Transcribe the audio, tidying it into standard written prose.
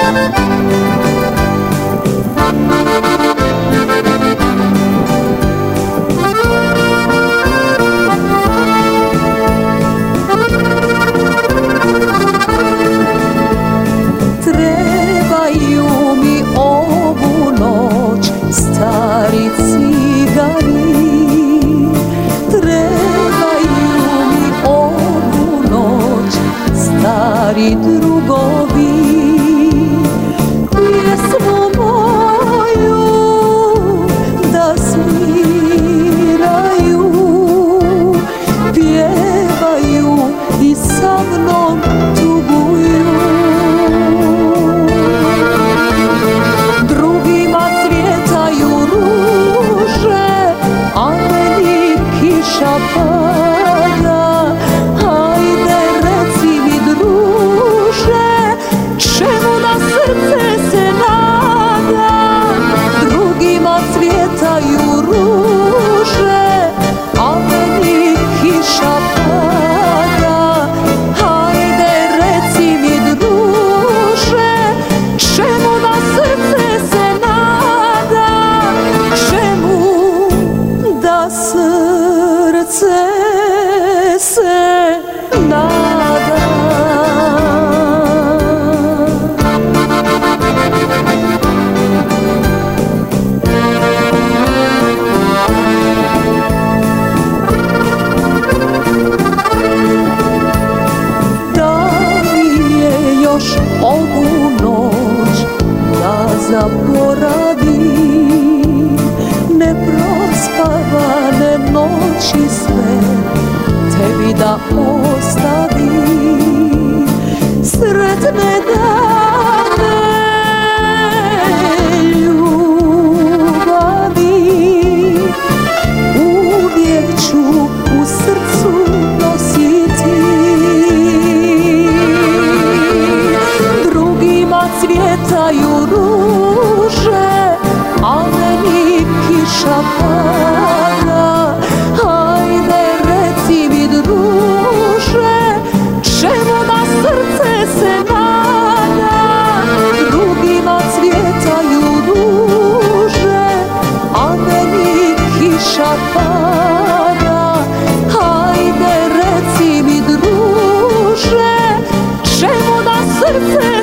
Stari cigani, trebaju mi ovu noć, stari drugovi, pjesmu moju da sviraju, pjevaju i sa mnom tuguju. Drugima cvjetaju ruže, a meni kiša pada. Hajde reci mi druže, čemu na srce se nada? Drugima cvjetaju ruže, a meni kiša pada. Hajde reci mi druže, čemu na srce se nada? Čemu da srce se nada? Da li je još ovu noć da zaboravim neprospavane noći sve, tebi da ostavim sretne dane ljubavi. Uvijek ću u srcu nositi. Drugima cvjetaju ruže, a meni kiša pada. Hajde reci mi druže, čemu na srce se nada? Drugima cvjetaju ruže, a meni kiša pada. Hajde reci mi druže, čemu na srce